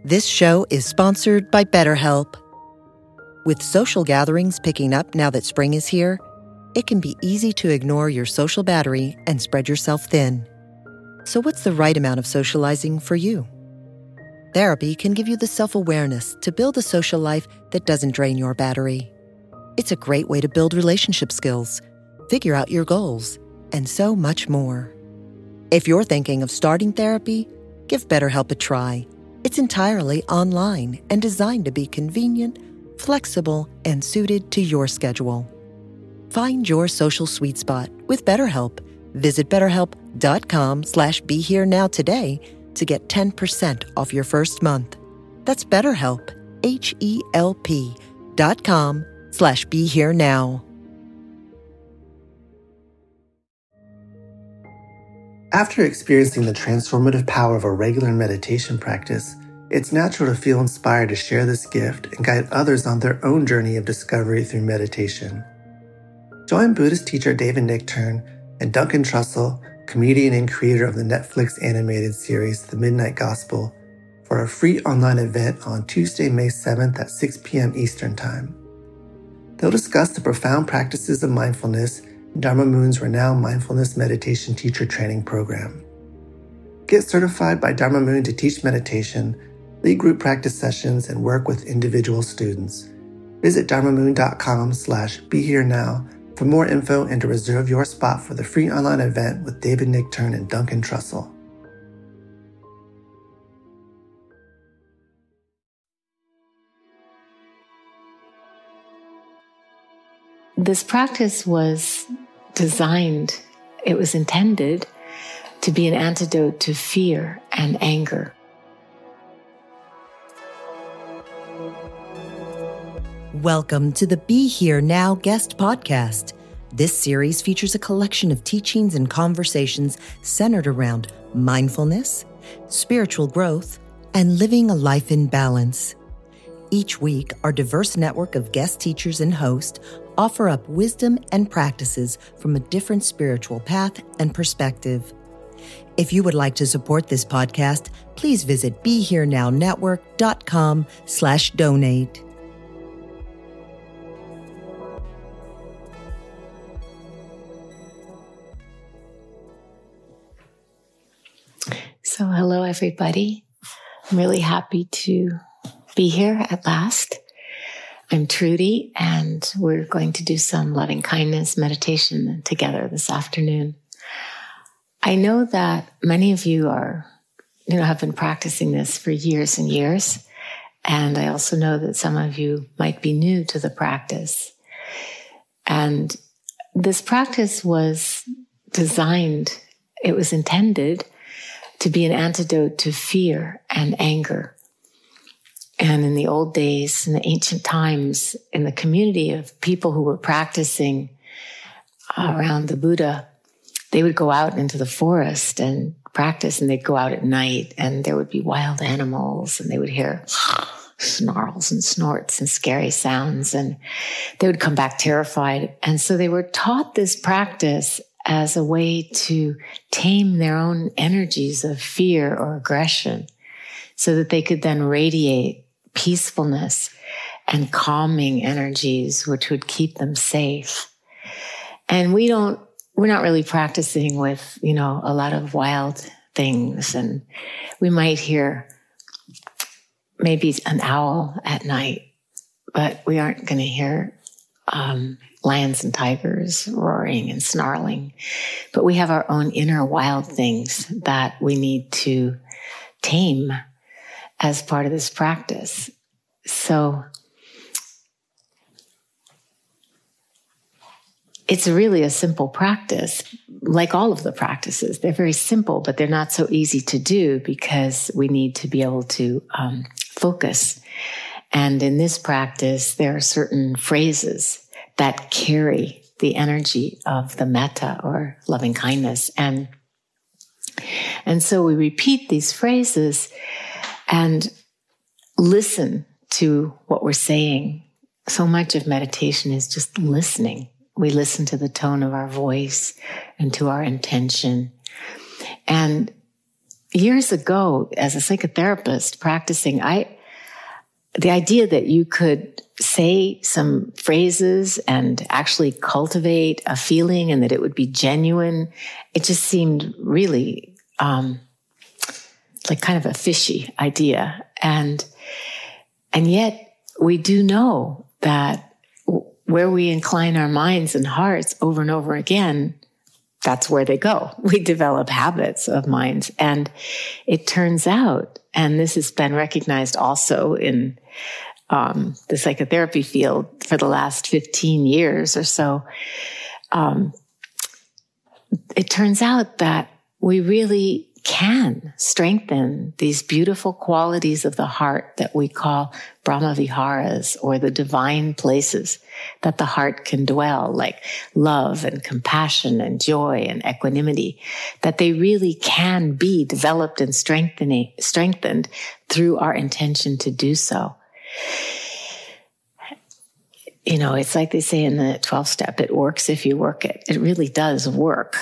This show is sponsored by BetterHelp. With social gatherings picking up now that spring is here, it can be easy to ignore your social battery and spread yourself thin. So what's the right amount of socializing for you? Therapy can give you the self-awareness to build a social life that doesn't drain your battery. It's a great way to build relationship skills, figure out your goals, and so much more. If you're thinking of starting therapy, give BetterHelp a try. It's entirely online and designed to be convenient, flexible, and suited to your schedule. Find your social sweet spot with BetterHelp. Visit BetterHelp.com/BeHereNow today to get 10% off your first month. That's BetterHelp, HELP.com/BeHereNow. After experiencing the transformative power of a regular meditation practice, it's natural to feel inspired to share this gift and guide others on their own journey of discovery through meditation. Join Buddhist teacher David Nichtern and Duncan Trussell, comedian and creator of the Netflix animated series The Midnight Gospel, for a free online event on Tuesday, May 7th at 6 p.m. Eastern Time. They'll discuss the profound practices of mindfulness in Dharma Moon's renowned mindfulness meditation teacher training program. Get certified by Dharma Moon to teach meditation, lead group practice sessions, and work with individual students. Visit dharmamoon.com/BeHereNow for more info and to reserve your spot for the free online event with David Nichtern and Duncan Trussell. This practice was designed, it was intended to be an antidote to fear and anger. Welcome to the Be Here Now guest podcast. This series features a collection of teachings and conversations centered around mindfulness, spiritual growth, and living a life in balance. Each week, our diverse network of guest teachers and hosts offer up wisdom and practices from a different spiritual path and perspective. If you would like to support this podcast, please visit BeHereNowNetwork.com/donate. So hello, everybody. I'm really happy to be here at last. I'm Trudy, and we're going to do some loving kindness meditation together this afternoon. I know that many of you have been practicing this for years and years, and I also know that some of you might be new to the practice. And this practice was designed, it was intended to be an antidote to fear and anger. And in the old days, in the ancient times, in the community of people who were practicing around the Buddha, they would go out into the forest and practice, and they'd go out at night, and there would be wild animals, and they would hear snarls and snorts and scary sounds, and they would come back terrified. And so they were taught this practice as a way to tame their own energies of fear or aggression so that they could then radiate peacefulness and calming energies which would keep them safe. And we're not really practicing with, a lot of wild things. And we might hear maybe an owl at night, but we aren't going to hear lions and tigers roaring and snarling. But we have our own inner wild things that we need to tame as part of this practice. So it's really a simple practice, like all of the practices. They're very simple, but they're not so easy to do because we need to be able to focus. And in this practice, there are certain phrases that carry the energy of the metta or loving kindness. And so we repeat these phrases and listen to what we're saying. So much of meditation is just listening. We listen to the tone of our voice and to our intention. And years ago, as a psychotherapist practicing, the idea that you could say some phrases and actually cultivate a feeling and that it would be genuine, it just seemed really like kind of a fishy idea. And yet we do know that where we incline our minds and hearts over and over again, that's where they go. We develop habits of minds. And it turns out, and this has been recognized also in the psychotherapy field for the last 15 years or so, it turns out that we really can strengthen these beautiful qualities of the heart that we call Brahma Viharas, or the divine places that the heart can dwell, like love and compassion and joy and equanimity, that they really can be developed and strengthened through our intention to do so. You know, it's like they say in the 12-step, it works if you work it. It really does work.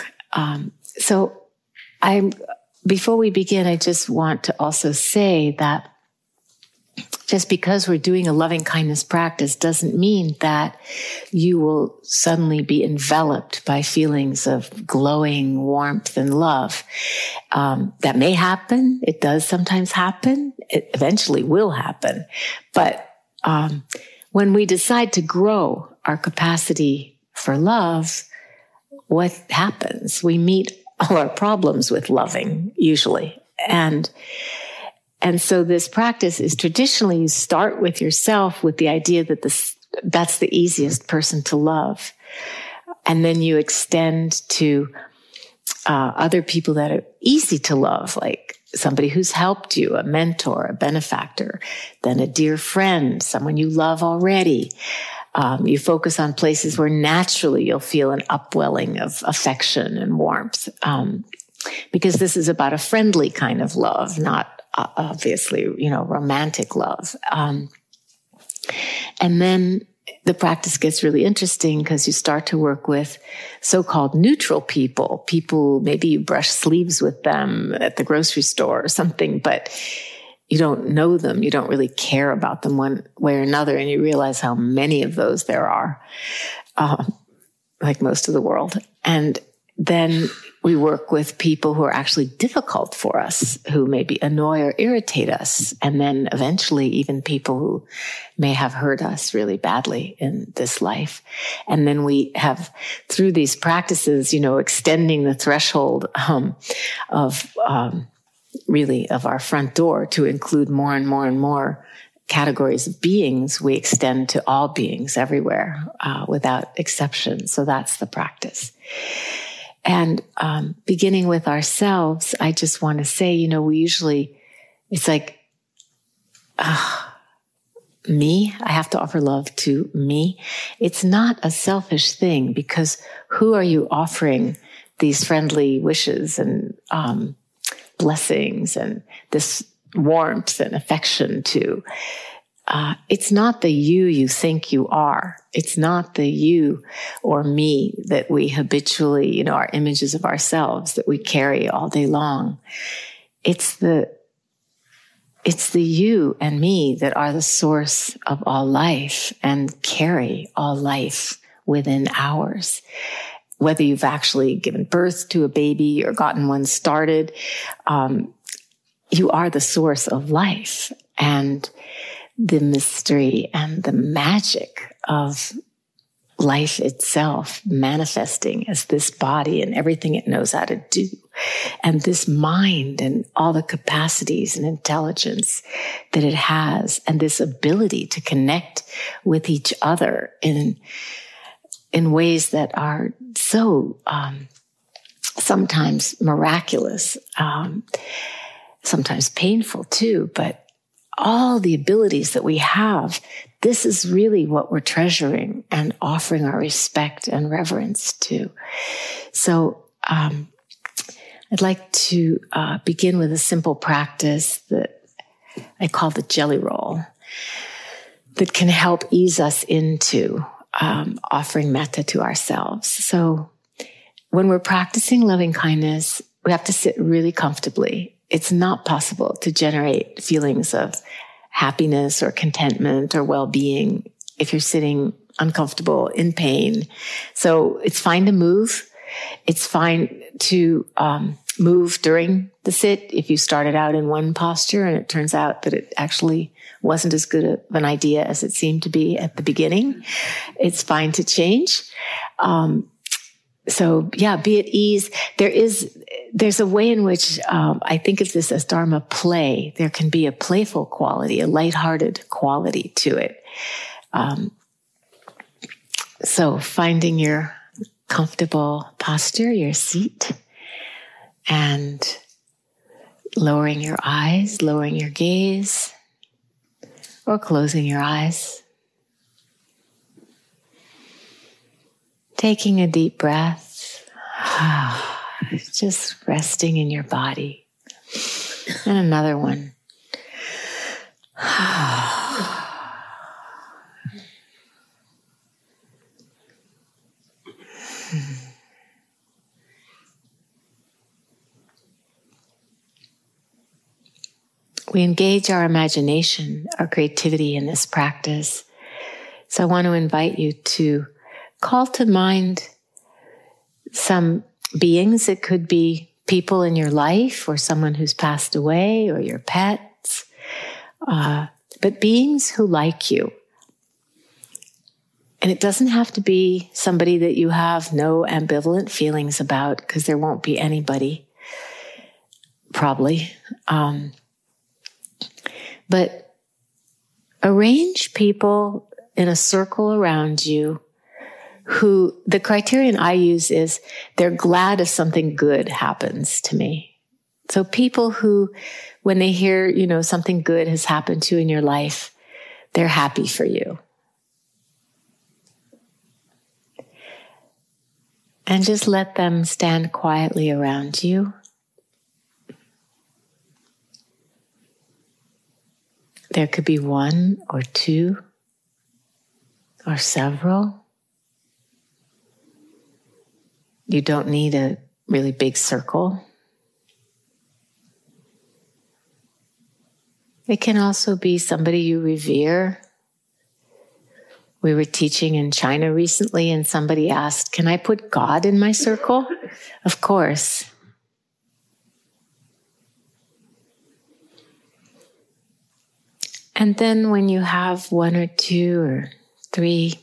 Before we begin, I just want to also say that just because we're doing a loving kindness practice doesn't mean that you will suddenly be enveloped by feelings of glowing warmth and love. That may happen. It does sometimes happen. It eventually will happen. But when we decide to grow our capacity for love, what happens? We meet all our problems with loving, usually. And so this practice is traditionally, you start with yourself with the idea that that's the easiest person to love. And then you extend to other people that are easy to love, like somebody who's helped you, a mentor, a benefactor, then a dear friend, someone you love already. You focus on places where naturally you'll feel an upwelling of affection and warmth, because this is about a friendly kind of love, not obviously, romantic love. And then the practice gets really interesting because you start to work with so-called neutral people, maybe you brush sleeves with them at the grocery store or something, but you don't know them. You don't really care about them one way or another. And you realize how many of those there are, like most of the world. And then we work with people who are actually difficult for us, who maybe annoy or irritate us. And then eventually even people who may have hurt us really badly in this life. And then we have, through these practices, extending the threshold of our front door to include more and more and more categories of beings. We extend to all beings everywhere, without exception. So that's the practice. And beginning with ourselves, I just want to say, we usually, it's like, me, I have to offer love to me. It's not a selfish thing, because who are you offering these friendly wishes and blessings and this warmth and affection to? It's not the you think you are. It's not the you or me that we habitually, our images of ourselves that we carry all day long. It's the you and me that are the source of all life and carry all life within ours. Whether you've actually given birth to a baby or gotten one started, you are the source of life. And the mystery and the magic of life itself manifesting as this body and everything it knows how to do, and this mind and all the capacities and intelligence that it has, and this ability to connect with each other in ways that are so sometimes miraculous, sometimes painful too, but all the abilities that we have, this is really what we're treasuring and offering our respect and reverence to. So I'd like to begin with a simple practice that I call the jelly roll, that can help ease us into offering metta to ourselves. So when we're practicing loving kindness, we have to sit really comfortably. it's not possible to generate feelings of happiness or contentment or well-being if you're sitting uncomfortable, in pain. So it's fine to move. It's fine to move during the sit if you started out in one posture and it turns out that it actually wasn't as good of an idea as it seemed to be at the beginning. It's fine to change. So yeah, be at ease. There's a way in which I think of this as Dharma play. There can be a playful quality, a lighthearted quality to it. So finding your comfortable posture, your seat, and lowering your eyes, lowering your gaze, or closing your eyes. Taking a deep breath, just resting in your body. And another one. We engage our imagination, our creativity in this practice. So I want to invite you to call to mind some beings. It could be people in your life or someone who's passed away or your pets, but beings who like you. And it doesn't have to be somebody that you have no ambivalent feelings about, because there won't be anybody, probably. But arrange people in a circle around you who, the criterion I use is they're glad if something good happens to me. So people who, when they hear, something good has happened to you in your life, they're happy for you. And just let them stand quietly around you. There could be one or two or several. You don't need a really big circle. It can also be somebody you revere. We were teaching in China recently and somebody asked, "Can I put God in my circle?" Of course. And then when you have one or two or three,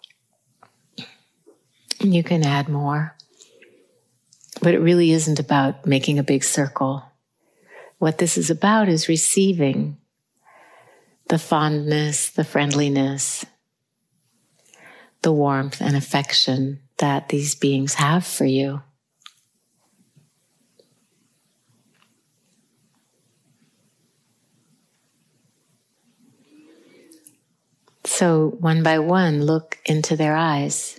you can add more. But it really isn't about making a big circle. What this is about is receiving the fondness, the friendliness, the warmth and affection that these beings have for you. So one by one, look into their eyes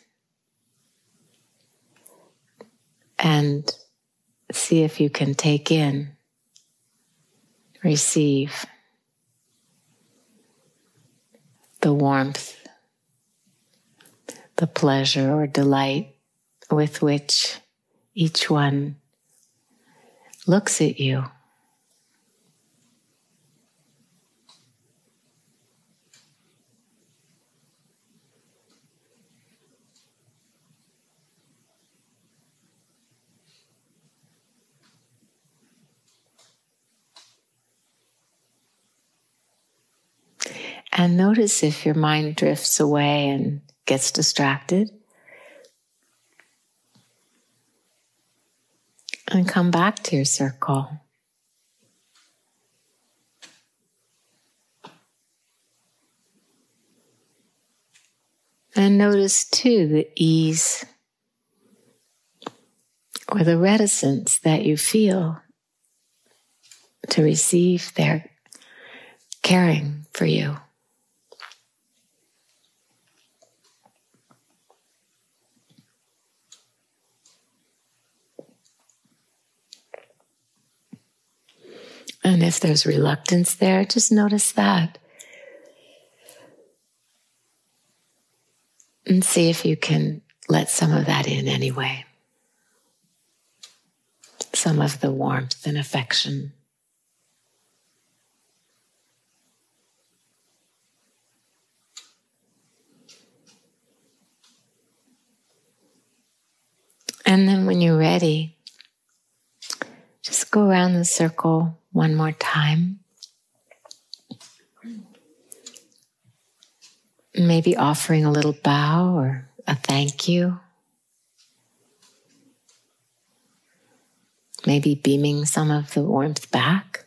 and see if you can take in, receive the warmth, the pleasure or delight with which each one looks at you. And notice if your mind drifts away and gets distracted. And come back to your circle. And notice too the ease or the reticence that you feel to receive their caring for you. And if there's reluctance there, just notice that. And see if you can let some of that in anyway. Some of the warmth and affection And then when you're ready, just go around the circle one more time. Maybe offering a little bow or a thank you. Maybe beaming some of the warmth back.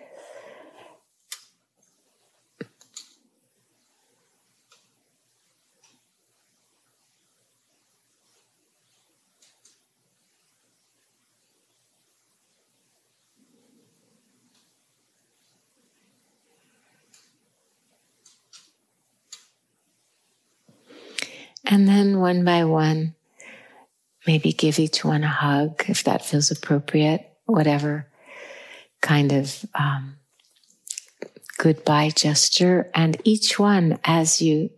And then one by one, maybe give each one a hug if that feels appropriate, whatever kind of goodbye gesture. And each one, as you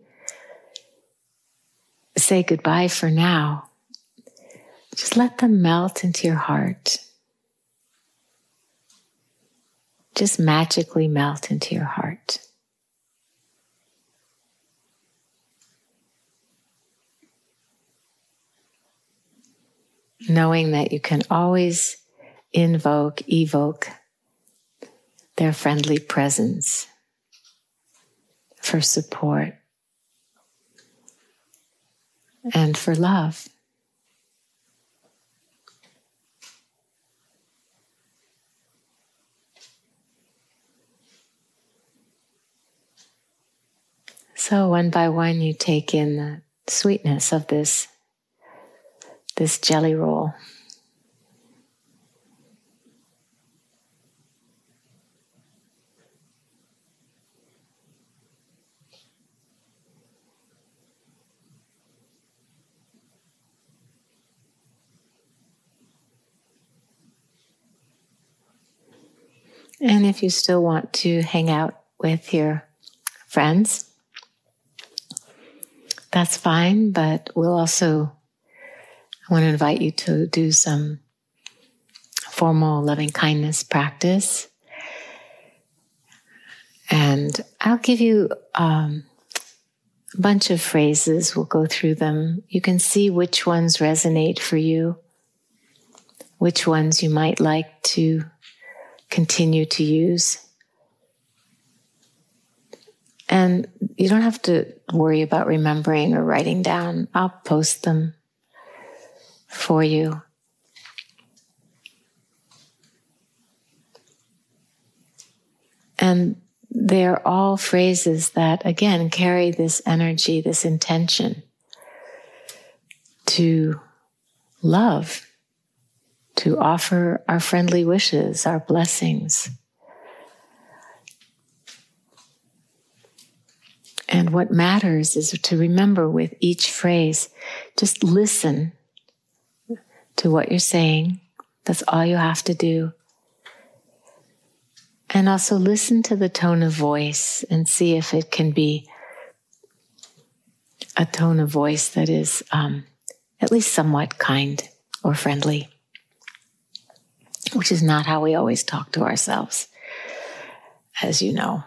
say goodbye for now, just let them melt into your heart. Just magically melt into your heart. Knowing that you can always evoke their friendly presence for support and for love. So one by one, you take in the sweetness of this jelly roll. And if you still want to hang out with your friends, that's fine, but I want to invite you to do some formal loving kindness practice. And I'll give you a bunch of phrases. We'll go through them. You can see which ones resonate for you, which ones you might like to continue to use. And you don't have to worry about remembering or writing down. I'll post them for you. And they're all phrases that, again, carry this energy, this intention to love, to offer our friendly wishes, our blessings. And what matters is to remember with each phrase, just listen to what you're saying. That's all you have to do. And also listen to the tone of voice and see if it can be a tone of voice that is at least somewhat kind or friendly, which is not how we always talk to ourselves, as you know.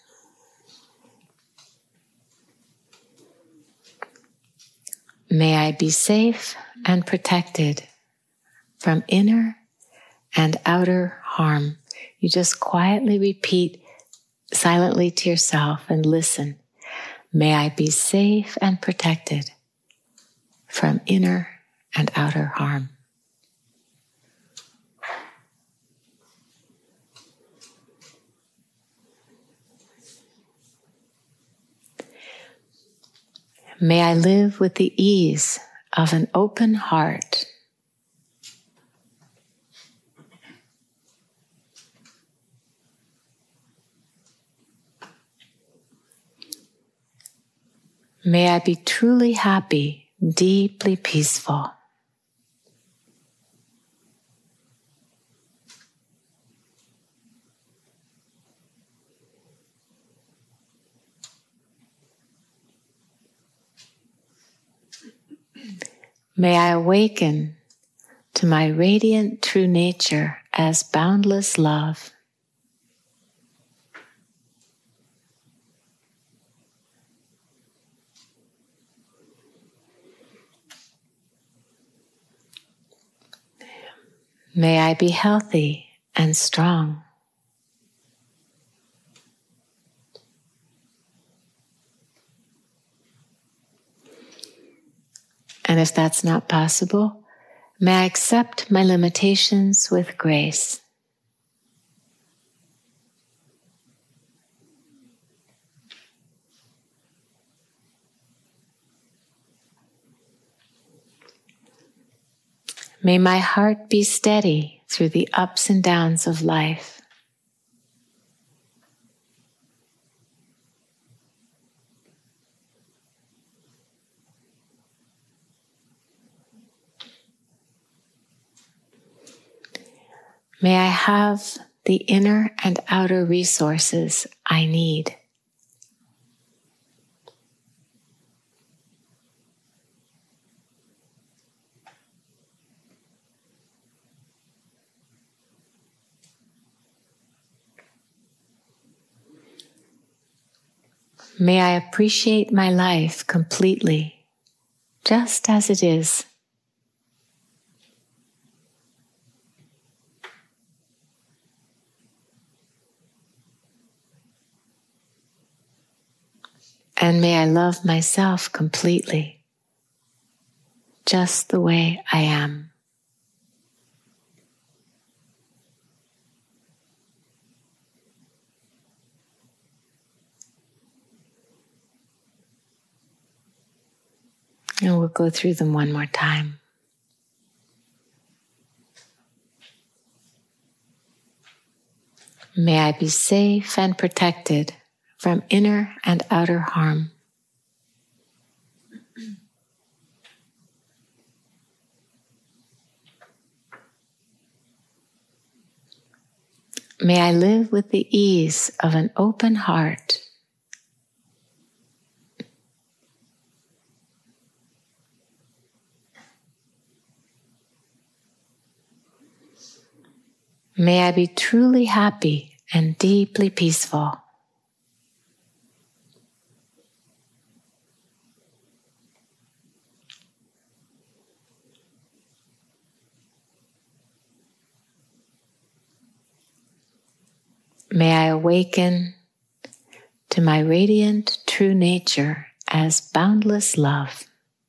May I be safe and protected from inner and outer harm. You just quietly repeat silently to yourself and listen. May I be safe and protected from inner and outer harm. May I live with the ease of an open heart. May I be truly happy, deeply peaceful. May I awaken to my radiant true nature as boundless love. May I be healthy and strong. And if that's not possible, may I accept my limitations with grace. May my heart be steady through the ups and downs of life. May I have the inner and outer resources I need. May I appreciate my life completely, just as it is. And may I love myself completely, just the way I am. And we'll go through them one more time. May I be safe and protected from inner and outer harm. May I live with the ease of an open heart. May I be truly happy and deeply peaceful. May I awaken to my radiant true nature as boundless love.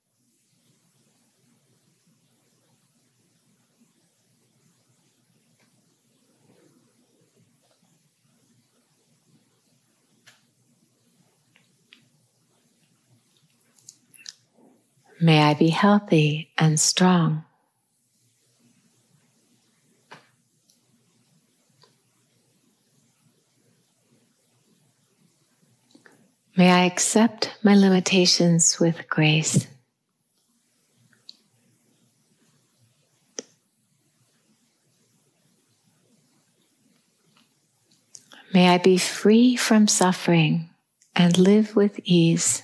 May I be healthy and strong. May I accept my limitations with grace. May I be free from suffering and live with ease.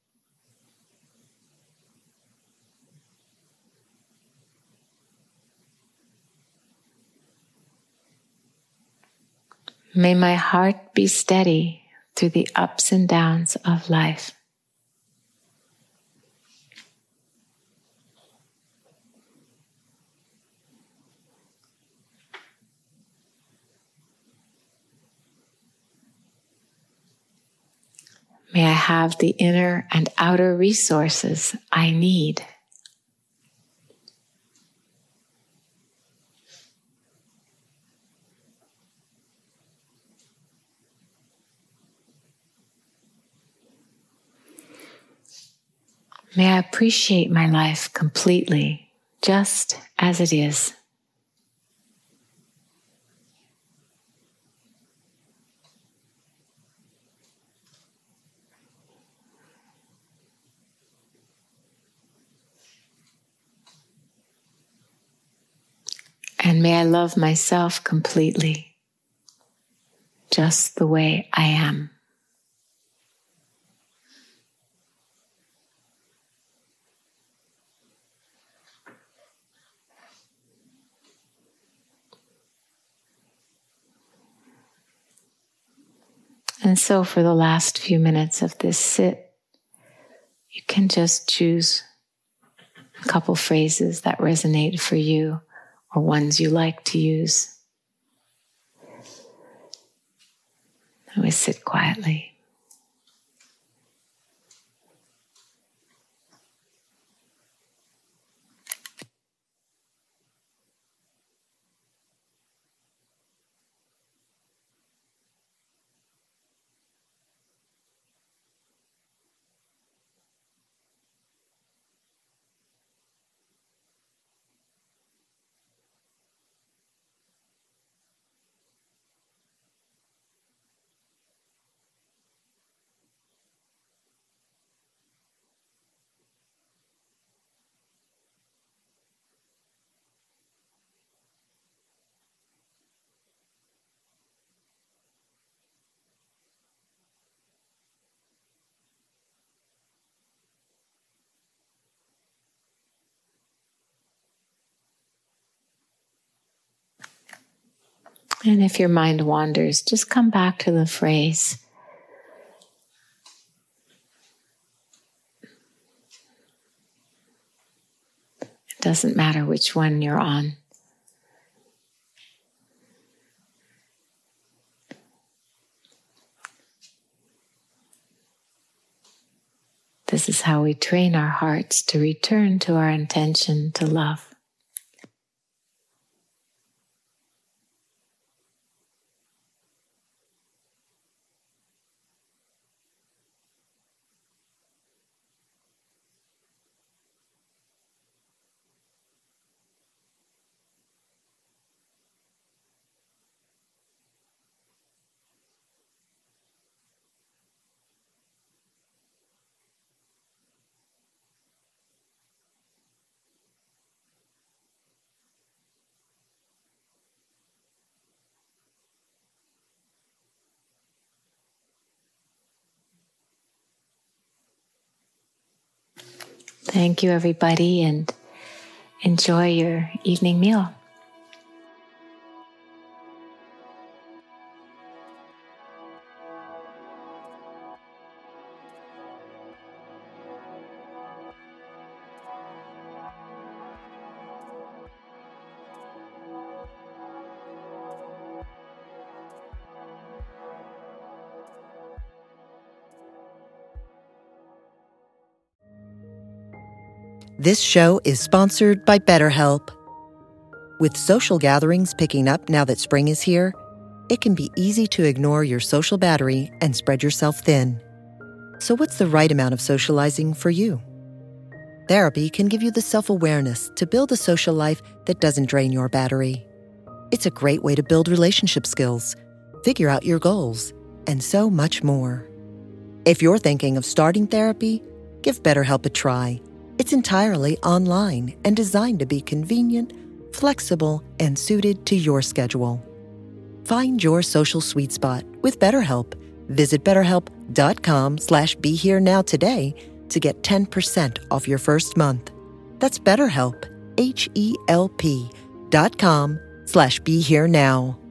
May my heart be steady through the ups and downs of life. May I have the inner and outer resources I need. May I appreciate my life completely, just as it is. And may I love myself completely, just the way I am. And so for the last few minutes of this sit, you can just choose a couple phrases that resonate for you, or ones you like to use. Always sit quietly. And if your mind wanders, just come back to the phrase. It doesn't matter which one you're on. This is how we train our hearts to return to our intention to love. Thank you, everybody, and enjoy your evening meal. This show is sponsored by BetterHelp. With social gatherings picking up now that spring is here, it can be easy to ignore your social battery and spread yourself thin. So what's the right amount of socializing for you? Therapy can give you the self-awareness to build a social life that doesn't drain your battery. It's a great way to build relationship skills, figure out your goals, and so much more. If you're thinking of starting therapy, give BetterHelp a try. It's entirely online and designed to be convenient, flexible, and suited to your schedule. Find your social sweet spot with BetterHelp. Visit BetterHelp.com/BeHereNow today to get 10% off your first month. That's BetterHelp, HELP.com/BeHereNow.